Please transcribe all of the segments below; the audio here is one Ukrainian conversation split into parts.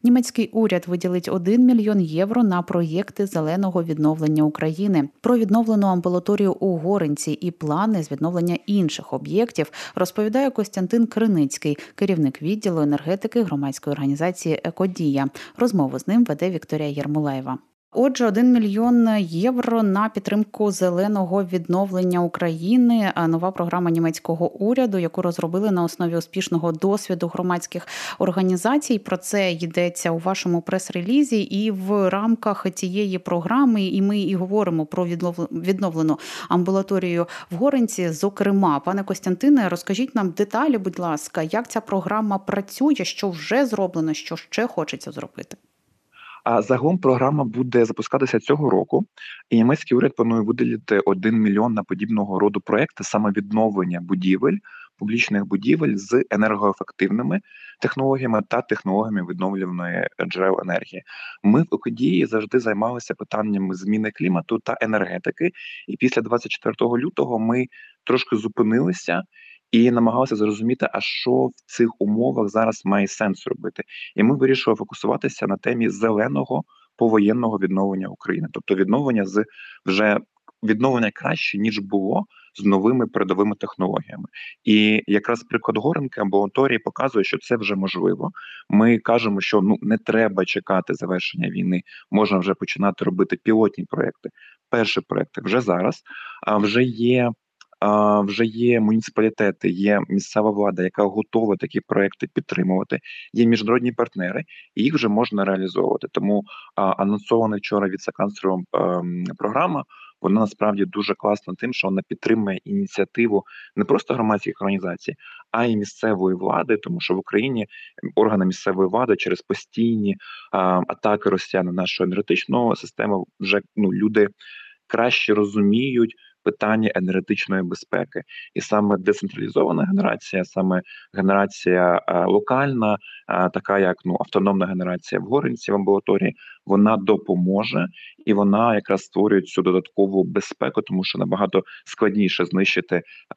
Німецький уряд виділить 1 мільйон євро на проєкти зеленого відновлення України. Про відновлену амбулаторію у Горинці і плани з відновлення інших об'єктів розповідає Костянтин Криницький, керівник відділу енергетики громадської організації «Екодія». Розмову з ним веде Вікторія Єрмолаєва. Отже, 1 мільйон євро на підтримку зеленого відновлення України. Нова програма німецького уряду, яку розробили на основі успішного досвіду громадських організацій. Про це йдеться у вашому прес-релізі. І в рамках цієї програми і ми і говоримо про відновлену амбулаторію в Горинці. Зокрема, пане Костянтине, розкажіть нам деталі, будь ласка, як ця програма працює, що вже зроблено, що ще хочеться зробити? А загалом програма буде запускатися цього року, і німецький уряд планує виділити 1 мільйон на подібного роду проекти саме відновлення будівель, публічних будівель з енергоефективними технологіями та технологіями відновлюваної джерел енергії. Ми в «Екодії» завжди займалися питаннями зміни клімату та енергетики, і після 24 лютого ми трошки зупинилися і намагалися зрозуміти, а що в цих умовах зараз має сенс робити. І ми вирішили фокусуватися на темі зеленого повоєнного відновлення України. Тобто відновлення краще, ніж було, з новими передовими технологіями. І якраз приклад Горинки амбулаторії показує, що це вже можливо. Ми кажемо, що не треба чекати завершення війни, можна вже починати робити пілотні проекти. Перші проекти вже зараз, вже є муніципалітети, є місцева влада, яка готова такі проекти підтримувати, є міжнародні партнери, і їх вже можна реалізовувати. Тому анонсована вчора віце-канцлером програма, вона насправді дуже класна тим, що вона підтримує ініціативу не просто громадських організацій, а й місцевої влади, тому що в Україні органи місцевої влади через постійні атаки росіян на нашу енергетичну систему вже люди краще розуміють питання енергетичної безпеки. І саме децентралізована генерація, саме генерація локальна, така як автономна генерація в Горинці в амбулаторії, вона допоможе і вона якраз створює цю додаткову безпеку, тому що набагато складніше знищити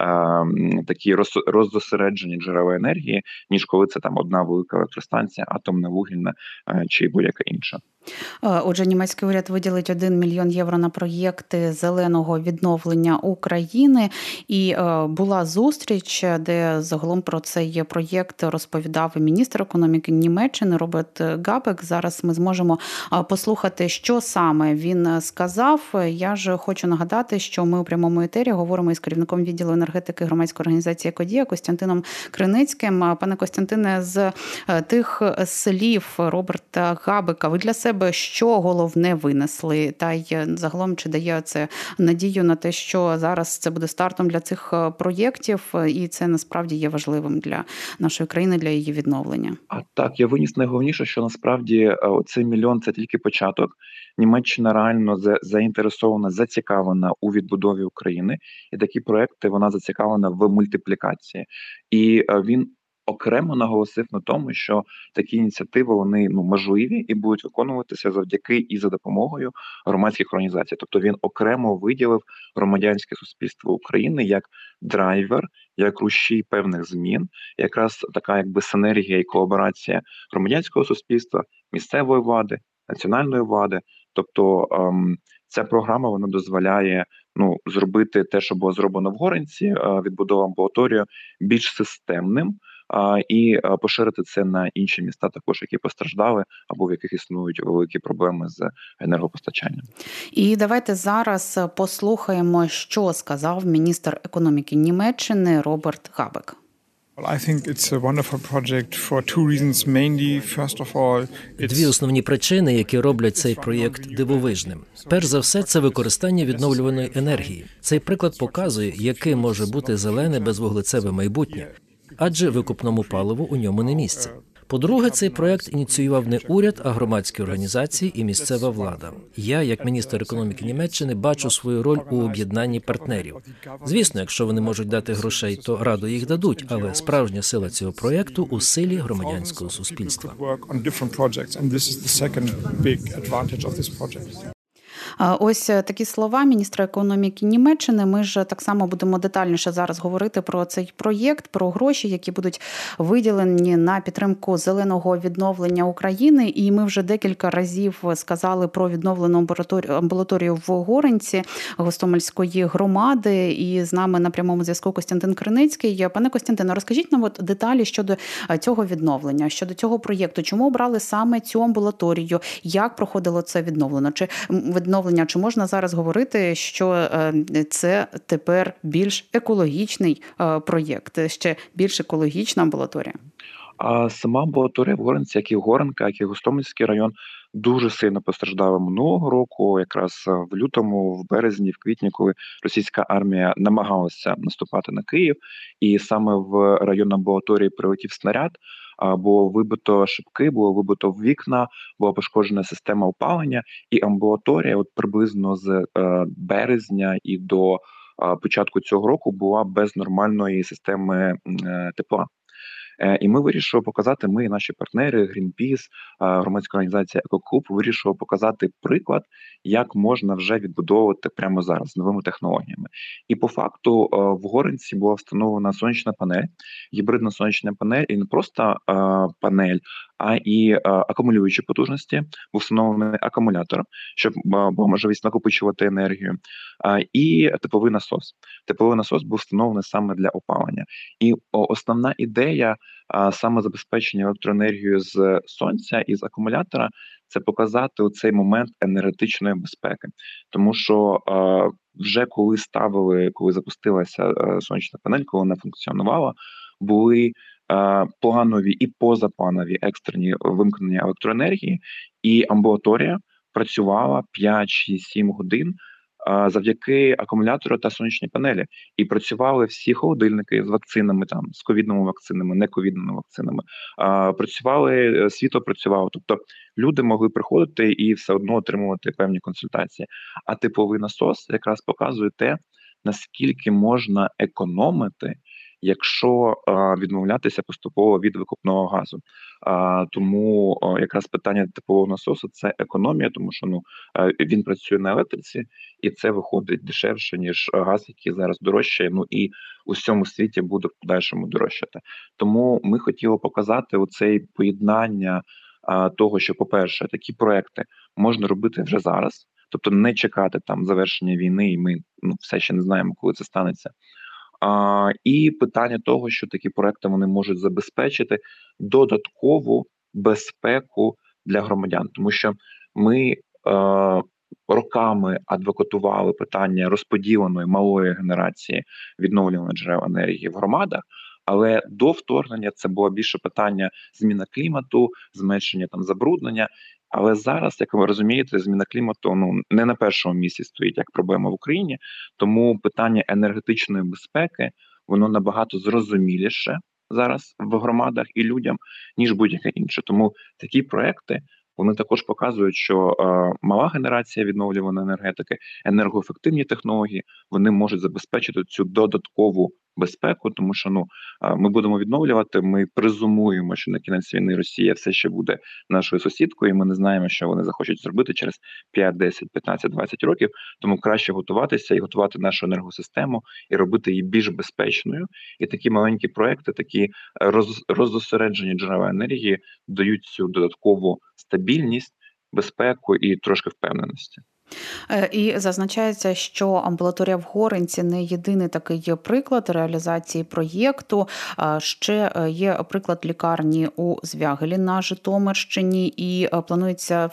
такі роззосереджені джерела енергії, ніж коли це там одна велика електростанція, атомна, вугільна чи будь-яка інша. Отже, німецький уряд виділить 1 мільйон євро на проєкти зеленого відновлення України. І була зустріч, де загалом про цей проєкт розповідав і міністр економіки Німеччини Роберт Габек. Зараз ми зможемо послухати, що саме він сказав. Я ж хочу нагадати, що ми у прямому етері говоримо із керівником відділу енергетики громадської організації «Екодія» Костянтином Криницьким. Пане Костянтине, з тих слів Роберта Габека ви для себе що головне винесли? Та й загалом, чи дає це надію на те, що зараз це буде стартом для цих проєктів, і це насправді є важливим для нашої країни, для її відновлення? Так, я виніс найголовніше, що насправді цей мільйон – це тільки початок. Німеччина реально заінтересована, зацікавлена у відбудові України, і такі проекти вона зацікавлена в мультиплікації. І він окремо наголосив на тому, що такі ініціативи, вони можливі і будуть виконуватися завдяки і за допомогою громадських організацій. Тобто він окремо виділив громадянське суспільство України як драйвер, як рушій певних змін, якраз така синергія і колаборація громадянського суспільства, місцевої влади, національної влади. Тобто ця програма, вона дозволяє зробити те, що було зроблено в Горинці, відбудову амбулаторію, більш системним, і поширити це на інші міста також, які постраждали або в яких існують великі проблеми з енергопостачанням. І давайте зараз послухаємо, що сказав міністр економіки Німеччини Роберт Габек. Дві основні причини, які роблять цей проєкт дивовижним. Перш за все, це використання відновлюваної енергії. Цей приклад показує, яким може бути зелене безвуглецеве майбутнє, адже викопному паливу у ньому не місце. По-друге, цей проєкт ініціював не уряд, а громадські організації і місцева влада. Я, як міністр економіки Німеччини, бачу свою роль у об'єднанні партнерів. Звісно, якщо вони можуть дати грошей, то радо їх дадуть, але справжня сила цього проєкту у силі громадянського суспільства. Ось такі слова міністра економіки Німеччини. Ми ж так само будемо детальніше зараз говорити про цей проєкт, про гроші, які будуть виділені на підтримку зеленого відновлення України. І ми вже декілька разів сказали про відновлену амбулаторію в Горинці Гостомельської громади. І з нами на прямому зв'язку Костянтин Криницький. Пане Костянтине, розкажіть нам деталі щодо цього відновлення, щодо цього проєкту. Чому обрали саме цю амбулаторію? Як проходило це відновлення? Чи можна зараз говорити, що це тепер більш екологічний проєкт, ще більш екологічна амбулаторія? А сама амбулаторія в Горинці, як і Горенка, як і Гостомельський район, дуже сильно постраждали минулого року, якраз в лютому, в березні, в квітні, коли російська армія намагалася наступати на Київ, і саме в район амбулаторії прилетів снаряд, було вибито шибки, було вибито вікна, була пошкоджена система опалення, і амбулаторія от приблизно з березня і до початку цього року була без нормальної системи тепла. І ми вирішили показати, ми і наші партнери, Greenpeace, громадська організація «Екоклуб» вирішили показати приклад, як можна вже відбудовувати прямо зараз з новими технологіями. І по факту в Горинці була встановлена сонячна панель, гібридна сонячна панель, і не просто панель, а і акумулюючі потужності. Був встановлений акумулятор, щоб була можливість накопичувати енергію, і тепловий насос. Тепловий насос був встановлений саме для опалення. І основна ідея саме забезпечення електроенергією з сонця і з акумулятора – це показати оцей момент енергетичної безпеки. Тому що вже коли запустилася сонячна панель, коли вона функціонувала, були планові і позапланові екстрені вимкнення електроенергії, і амбулаторія працювала 5-6-7 годин завдяки акумулятору та сонячній панелі. І працювали всі холодильники з вакцинами, там, з ковідними вакцинами, нековідними вакцинами. Світло працювало. Тобто люди могли приходити і все одно отримувати певні консультації. А тепловий насос якраз показує те, наскільки можна економити, якщо відмовлятися поступово від викопного газу. Тому якраз питання теплового насосу – це економія, тому що він працює на електриці, і це виходить дешевше, ніж газ, який зараз дорожчає, і у всьому світі буде в подальшому дорожчати. Тому ми хотіли показати оце поєднання того, що, по-перше, такі проекти можна робити вже зараз, тобто не чекати там завершення війни, і ми все ще не знаємо, коли це станеться. І питання того, що такі проекти вони можуть забезпечити додаткову безпеку для громадян, тому що ми роками адвокатували питання розподіленої малої генерації відновлюваних джерел енергії в громадах, але до вторгнення це було більше питання зміни клімату, зменшення там забруднення. Але зараз, як ви розумієте, зміна клімату не на першому місці стоїть як проблема в Україні, тому питання енергетичної безпеки, воно набагато зрозуміліше зараз в громадах і людям, ніж будь-яке інше. Тому такі проекти, вони також показують, що мала генерація відновлюваної енергетики, енергоефективні технології, вони можуть забезпечити цю додаткову безпеку, тому що ми будемо відновлювати, ми презумуємо, що на кінець війни Росія все ще буде нашою сусідкою, і ми не знаємо, що вони захочуть зробити через 5, 10, 15, 20 років, тому краще готуватися і готувати нашу енергосистему, і робити її більш безпечною. І такі маленькі проекти, такі роззосереджені джерела енергії дають цю додаткову стабільність, безпеку і трошки впевненості. І зазначається, що амбулаторія в Горинці не єдиний такий приклад реалізації проєкту. Ще є приклад лікарні у Звягелі на Житомирщині, і планується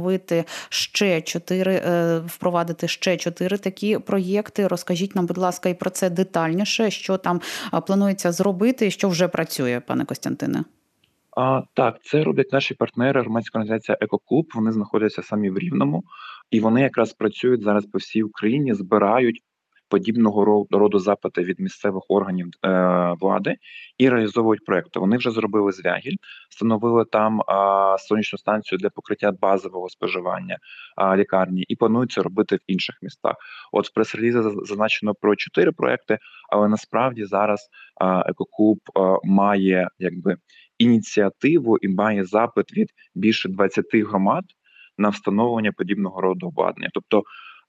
впровадити ще 4 такі проєкти. Розкажіть нам, будь ласка, і про це детальніше, що там планується зробити і що вже працює, пане Костянтине. Так, це роблять наші партнери, громадська організація «Екоклуб». Вони знаходяться самі в Рівному, і вони якраз працюють зараз по всій Україні, збирають подібного роду запити від місцевих органів влади і реалізовують проекти. Вони вже зробили Звягіль, встановили там сонячну станцію для покриття базового споживання лікарні, і планують це робити в інших містах. От в прес-релізі зазначено про 4 проекти, але насправді зараз «Екоклуб» має ініціативу і має запит від більше 20 громад на встановлення подібного роду обладнання. Тобто,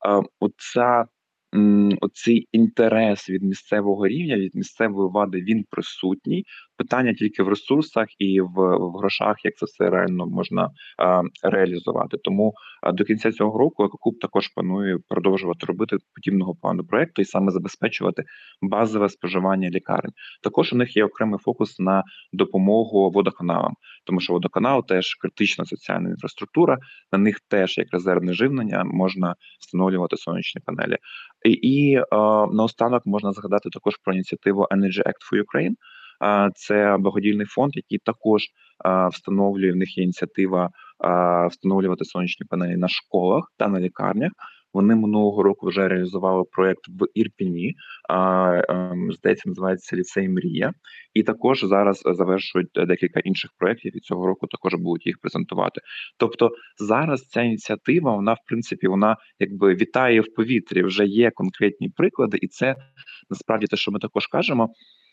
оцей інтерес від місцевого рівня, від місцевої влади, він присутній. Питання тільки в ресурсах і в грошах, як це все реально можна реалізувати. Тому до кінця цього року Екоклуб також планує продовжувати робити подібного плану проекту і саме забезпечувати базове споживання лікарень. Також у них є окремий фокус на допомогу водоканалам, тому що водоканал теж критична соціальна інфраструктура. На них теж як резервне живлення можна встановлювати сонячні панелі. І наостанок можна згадати також про ініціативу Energy Act for Ukraine. Це благодійний фонд, який також встановлює, в них є ініціатива встановлювати сонячні панелі на школах та на лікарнях. Вони минулого року вже реалізували проєкт в Ірпіні, здається, називається «Ліцей Мрія». І також зараз завершують декілька інших проєктів, і цього року також будуть їх презентувати. Тобто зараз ця ініціатива, вона, в принципі, вона якби вітає в повітрі, вже є конкретні приклади, і це насправді те, що ми також кажемо.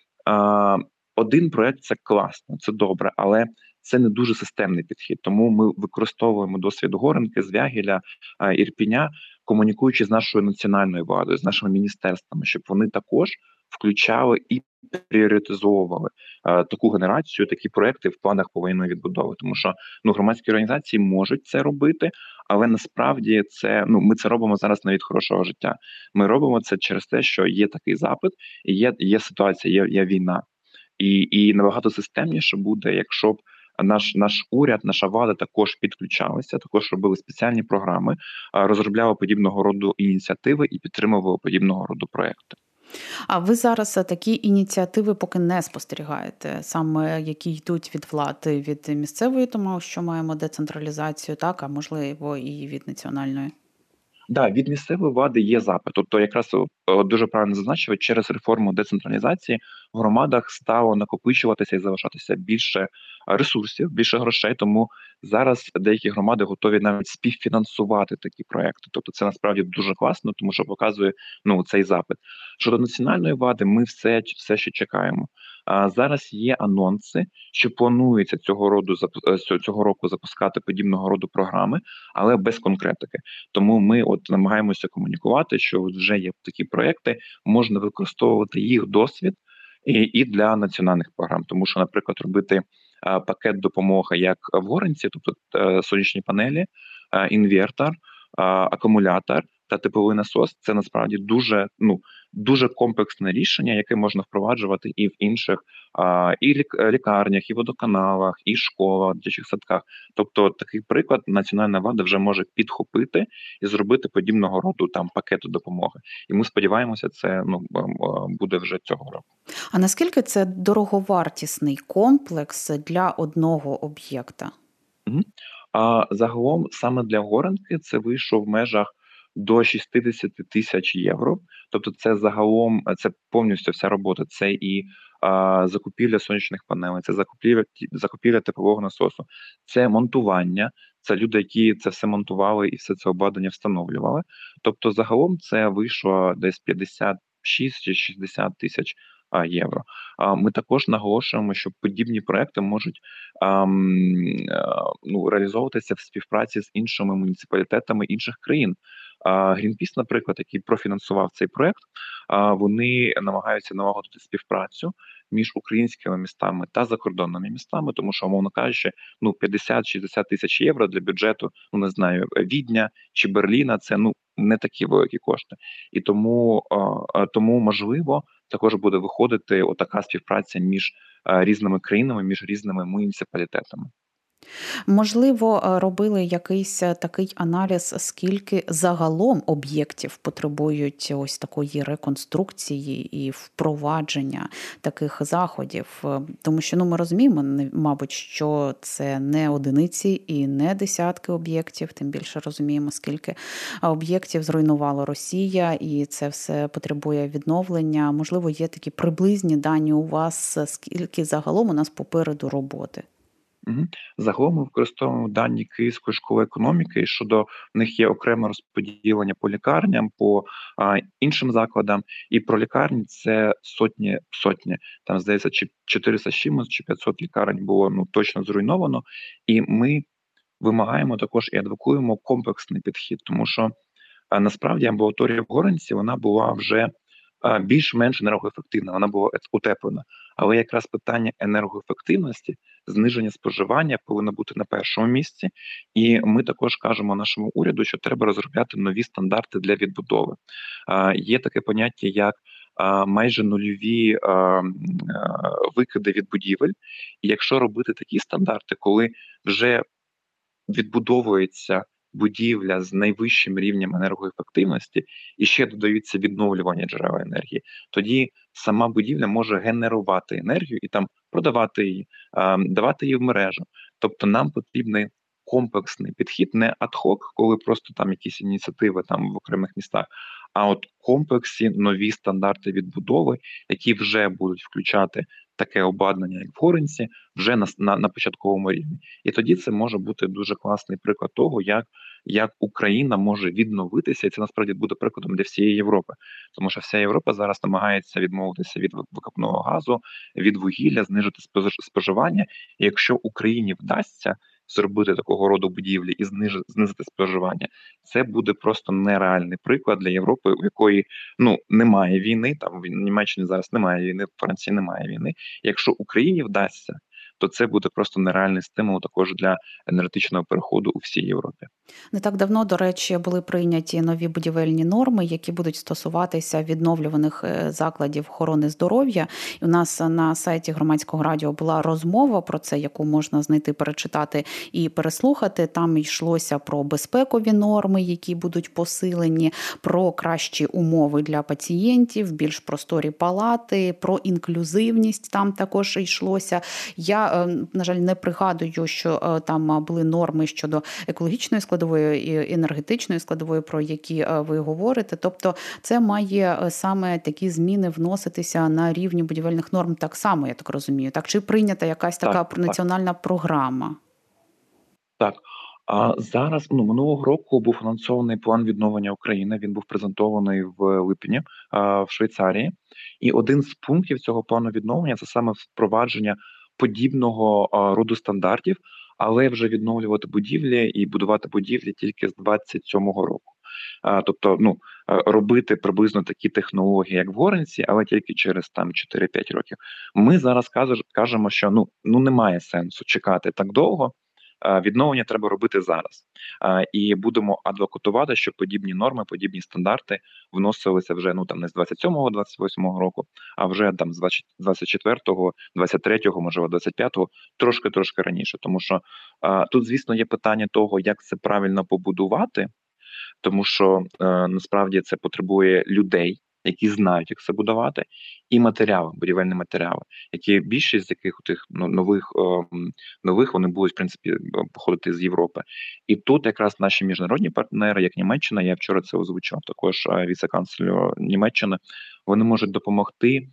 Один проєкт – це класно, це добре, але це не дуже системний підхід. Тому ми використовуємо досвід Горенки, Звягеля, Ірпіня, комунікуючи з нашою національною владою, з нашими міністерствами, щоб вони також включали і пріоритизовували таку генерацію, такі проекти в планах повоєнної відбудови. Тому що громадські організації можуть це робити, але насправді це ми це робимо зараз не від хорошого життя. Ми робимо це через те, що є такий запит, і є ситуація, є війна. І набагато системніше буде, якщо б наш уряд, наша влада також підключалися, також робили спеціальні програми, розробляли подібного роду ініціативи і підтримували подібного роду проекти. А ви зараз такі ініціативи поки не спостерігаєте, саме які йдуть від влади, від місцевої, тому що маємо децентралізацію, так, а можливо і від національної? Да, від місцевої влади є запит. Тобто, якраз дуже правильно зазначили, через реформу децентралізації в громадах стало накопичуватися і залишатися більше ресурсів, більше грошей. Тому зараз деякі громади готові навіть співфінансувати такі проекти. Тобто, це насправді дуже класно, тому що показує цей запит. Щодо національної влади, ми все ще чекаємо. Зараз є анонси, що планується цього року запускати подібного роду програми, але без конкретики. Тому ми намагаємося комунікувати, що вже є такі проекти, можна використовувати їх досвід і для національних програм. Тому що, наприклад, робити пакет допомоги як в Горенці, тобто сонячні панелі, інвертор, акумулятор та тепловий насос, це насправді дуже комплексне рішення, яке можна впроваджувати і в інших лікарнях, і водоканалах, і школах, дитячих садках. Тобто такий приклад національна влада вже може підхопити і зробити подібного роду пакету допомоги. І ми сподіваємося, це буде вже цього року. А наскільки це дороговартісний комплекс для одного об'єкта? Загалом саме для Горенки це вийшло в межах до 60 тисяч євро. Тобто це загалом, це повністю вся робота. Це і закупівля сонячних панелей, це закупівля теплового насосу, це монтування, це люди, які це все монтували і все це обладнання встановлювали. Тобто загалом це вийшло десь 56 чи 60 тисяч євро. Ми також наголошуємо, що подібні проекти можуть реалізовуватися в співпраці з іншими муніципалітетами інших країн. Greenpeace, наприклад, який профінансував цей проект, вони намагаються налагодити співпрацю між українськими містами та закордонними містами, тому що, умовно кажучи, 50-60 тисяч євро для бюджету, не знаю, Відня чи Берліна, це не такі великі кошти. І тому можливо, також буде виходити отака співпраця між різними країнами, між різними муніципалітетами. Можливо, робили якийсь такий аналіз, скільки загалом об'єктів потребують ось такої реконструкції і впровадження таких заходів. Тому що ми розуміємо, мабуть, що це не одиниці і не десятки об'єктів, тим більше розуміємо, скільки об'єктів зруйнувала Росія, і це все потребує відновлення. Можливо, є такі приблизні дані у вас, скільки загалом у нас попереду роботи? Загалом ми використовуємо дані Київської школи економіки, щодо в них є окреме розподілення по лікарням, по іншим закладам, і про лікарні це сотні, там, здається, чи 400 з чимось, чи 500 лікарень було точно зруйновано, і ми вимагаємо також і адвокуємо комплексний підхід, тому що насправді амбулаторія в Горинці, вона була вже більш-менш енергоефективна, вона була утеплена. Але якраз питання енергоефективності, зниження споживання повинно бути на першому місці. І ми також кажемо нашому уряду, що треба розробляти нові стандарти для відбудови. Є таке поняття, як майже нульові викиди від будівель. І якщо робити такі стандарти, коли вже відбудовується будівля з найвищим рівнем енергоефективності і ще додаються відновлювані джерела енергії, тоді сама будівля може генерувати енергію і там продавати її, давати її в мережу. Тобто нам потрібний комплексний підхід, не ад-хок, коли просто там якісь ініціативи там в окремих містах, а от комплексі нові стандарти відбудови, які вже будуть включати таке обладнання, як в Горинці, вже на початковому рівні. І тоді це може бути дуже класний приклад того, як Україна може відновитися, і це насправді буде прикладом для всієї Європи. Тому що вся Європа зараз намагається відмовитися від викопного газу, від вугілля, знижити споживання. І якщо Україні вдасться зробити такого роду будівлі і знизити споживання, це буде просто нереальний приклад для Європи, у якої немає війни, там в Німеччині зараз немає війни, в Франції немає війни. Якщо Україні вдасться, то це буде просто нереальний стимул також для енергетичного переходу у всій Європі. Не так давно, до речі, були прийняті нові будівельні норми, які будуть стосуватися відновлюваних закладів охорони здоров'я. І у нас на сайті Громадського радіо була розмова про це, яку можна знайти, перечитати і переслухати. Там йшлося про безпекові норми, які будуть посилені, про кращі умови для пацієнтів, більш просторі палати, про інклюзивність там також йшлося. Я, на жаль, не пригадую, що там були норми щодо екологічної складової і енергетичної складової, про які ви говорите. Тобто це має саме такі зміни вноситися на рівні будівельних норм так само, я так розумію. Так, чи прийнята якась така національна програма? Так. А зараз, минулого року був анонсований план відновлення України. Він був презентований в липні в Швейцарії. І один з пунктів цього плану відновлення – це саме впровадження подібного роду стандартів, але вже відновлювати будівлі і будувати будівлі тільки з 27-го року. Тобто, робити приблизно такі технології, як в Горинці, але тільки через 4-5 років. Ми зараз кажемо, що немає сенсу чекати так довго. Відновлення треба робити зараз. І будемо адвокатувати, щоб подібні норми, подібні стандарти вносилися вже не з 27-го, 28-го року, а вже там з 24-го, 23-го, можливо, 25-го, трошки раніше. Тому що тут, звісно, є питання того, як це правильно побудувати, тому що насправді це потребує людей, які знають, як це будувати, і матеріали, будівельні матеріали, які більшість з яких тих нових вони будуть, в принципі, походити з Європи. І тут якраз наші міжнародні партнери, як Німеччина, я вчора це озвучував, також віце-канцлеру Німеччини, вони можуть допомогти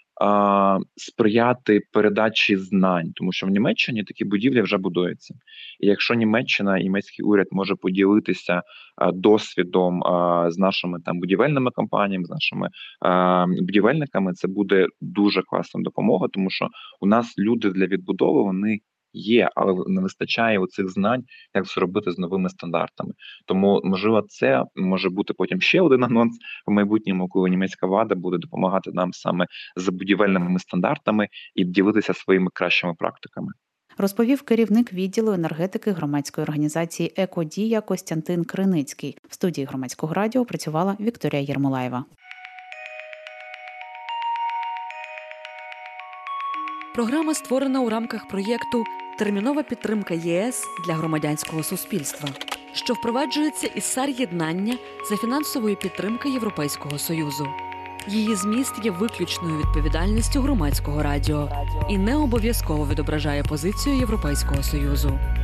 сприяти передачі знань, тому що в Німеччині такі будівлі вже будуються. І якщо Німеччина, німецький уряд може поділитися досвідом з нашими будівельними компаніями, з нашими будівельниками, це буде дуже класна допомога, тому що у нас люди для відбудови, вони є, але не вистачає оцих знань, як це робити з новими стандартами. Тому, можливо, це може бути потім ще один анонс в майбутньому, коли німецька влада буде допомагати нам саме з будівельними стандартами і ділитися своїми кращими практиками. Розповів керівник відділу енергетики громадської організації «Екодія» Костянтин Криницький. В студії Громадського радіо працювала Вікторія Єрмолаєва. Програма створена у рамках проєкту «Термінова підтримка ЄС для громадянського суспільства», що впроваджується із САР-єднання за фінансової підтримки Європейського Союзу. Її зміст є виключною відповідальністю Громадського радіо і не обов'язково відображає позицію Європейського Союзу.